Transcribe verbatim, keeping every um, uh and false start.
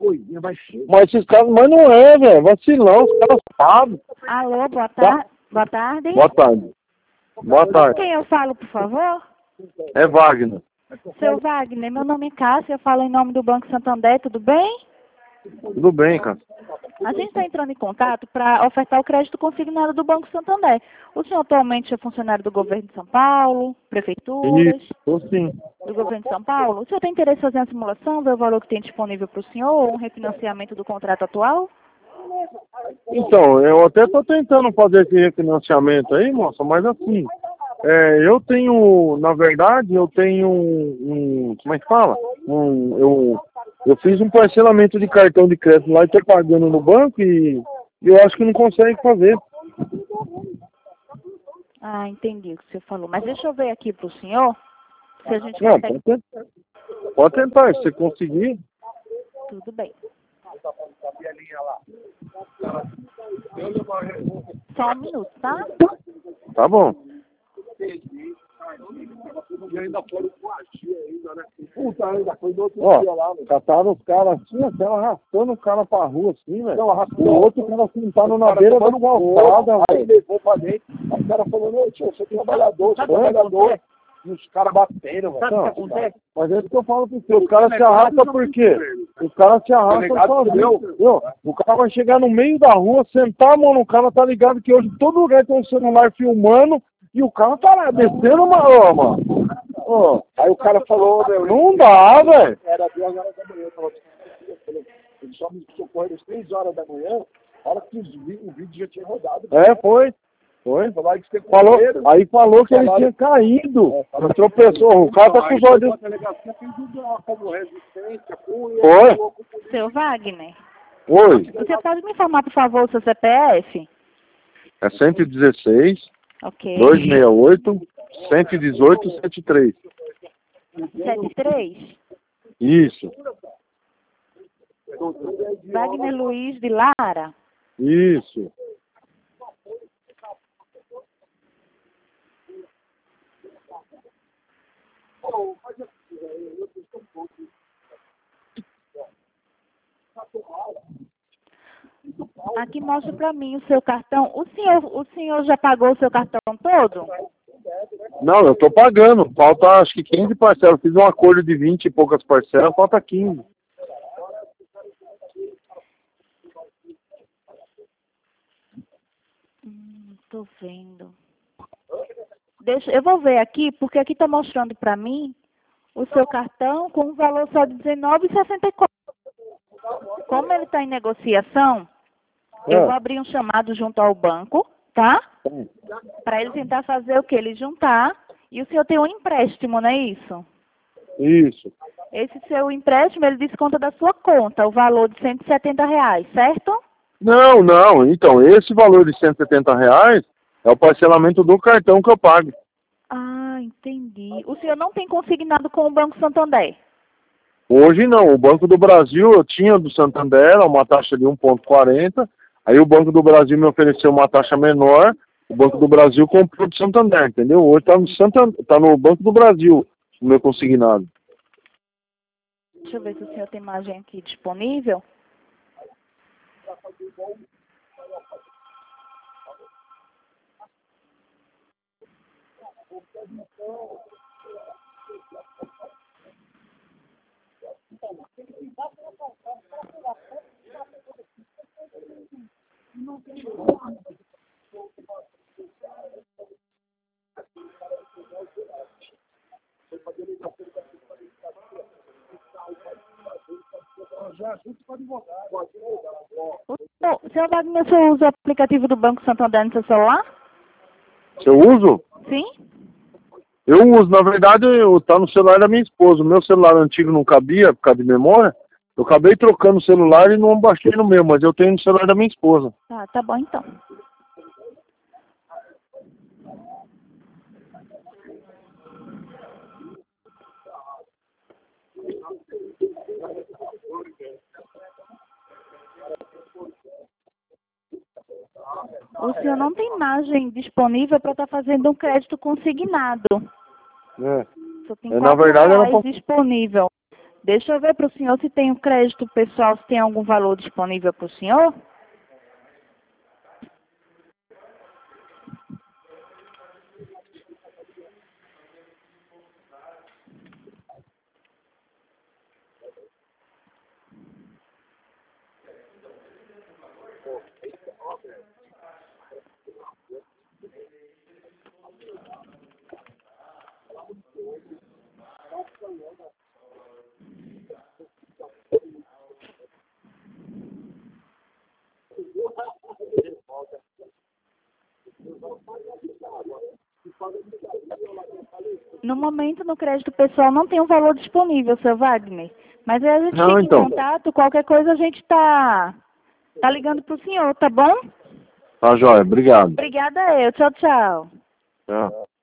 Mas esses caras, mas não é, velho. Vacilão, os caras sabem. Alô, boa tarde. Boa tarde. Boa tarde. Boa Com tarde. quem eu falo, por favor? É Wagner. Seu Wagner, meu nome é Cássia, eu falo em nome do Banco Santander, tudo bem? Tudo bem, cara. A gente está entrando em contato para ofertar o crédito consignado do Banco Santander. O senhor atualmente é funcionário do governo de São Paulo, prefeituras, Isso, tô sim. do governo de São Paulo? O senhor tem interesse em fazer uma simulação, ver o valor que tem disponível para o senhor ou um refinanciamento do contrato atual? Então, eu até tô tentando fazer esse refinanciamento aí, moça, mas assim, é, eu tenho, na verdade, eu tenho um, um como é que fala? Um, eu, eu fiz um parcelamento de cartão de crédito lá e tô pagando no banco e eu acho que não consegue fazer. Ah, entendi o que você falou. Mas deixa eu ver aqui para o senhor, se a gente Não, consegue... pode tentar, pode tentar, se você conseguir. Tudo bem. Só um minuto, tá? Tá bom. E ainda foram com a tia ainda, né? Puta, ainda foi do outro Ó, dia lá, velho. cataram os caras assim, até arrastando o cara pra rua assim, velho. Não, arrastou. O outro cara sentado na Cara beira da tomando calçada, Aí velho. levou pra dentro. Aí o cara falou, não, tio, você é trabalhador, você é trabalhador. E os caras batendo, velho. Sabe o que acontece? Mas é isso que eu falo pra você, os caras se arrastam por quê? Os caras se arrastam sozinhos. Viu? O cara vai chegar no meio da rua, sentar a mão no cara, tá ligado que hoje todo lugar tem um celular filmando e o cara tá lá descendo uma rua, mano. Ó, Aí o cara falou, meu, não dá, velho. era duas horas da manhã, falou, ele só me socorreu às três horas da manhã, a hora que os vi- o vídeo já tinha rodado. É, foi. Foi. Falaram que você tem Falou, dinheiro. aí falou que ele Falaram- tinha caído. É, falaram- Tropeçou. O cara tá com os olhos. A delegacia fez tudo lá como resistência, punha, Foi. falou com o polícia. Seu Wagner, Oi. você pode me informar, por favor, o seu C P F? É cento e dezesseis, Ok. duzentos e sessenta e oito, cento e dezoito, setenta e três. setenta e três? Isso. Wagner Luiz de Lara? Isso. Aqui mostra pra mim o seu cartão. O senhor, o senhor já pagou o seu cartão todo? Não, eu tô pagando. Falta acho que quinze parcelas. Fiz um acordo de vinte e poucas parcelas, falta quinze. Hum, tô vendo. Deixa, eu vou ver aqui, porque aqui tá mostrando pra mim o seu cartão com um valor só de dezenove reais e sessenta e quatro centavos. Como ele está em negociação, eu vou abrir um chamado junto ao banco, tá? Para ele tentar fazer o que? Ele juntar. E o senhor tem um empréstimo, não é isso? Isso. Esse seu empréstimo, ele desconta da sua conta, o valor de cento e setenta reais, certo? Não, não. Então, esse valor de cento e setenta reais é o parcelamento do cartão que eu pago. Ah, entendi. O senhor não tem consignado com o Banco Santander? Hoje não. O Banco do Brasil, eu tinha do Santander, uma taxa de um vírgula quarenta. Aí o Banco do Brasil me ofereceu uma taxa menor. O Banco do Brasil comprou do Santander, entendeu? Hoje está no, Santander, tá no Banco do Brasil, o meu consignado. Deixa eu ver se o senhor tem imagem aqui disponível. O senhor, o senhor Wagner, o senhor usa o aplicativo do Banco Santander no seu celular? Se eu uso? Sim? Eu uso. Na verdade, eu, tá no celular da minha esposa. O meu celular antigo não cabia por causa de memória. Eu acabei trocando o celular e não baixei no meu, mas eu tenho no celular da minha esposa. Tá, tá bom então. O senhor não tem imagem disponível para estar fazendo um crédito consignado. É. Só tem É, na quatro verdade, ela reais fa- disponível. Deixa eu ver para o senhor se tem o crédito pessoal, se tem algum valor disponível para o senhor. No momento, no crédito pessoal, não tem um valor disponível, seu Wagner. Mas aí a gente Não, fica então. em contato, qualquer coisa a gente tá, tá ligando pro senhor, tá bom? Tá, joia. Obrigado. Obrigada eu. Tchau, tchau. Tchau.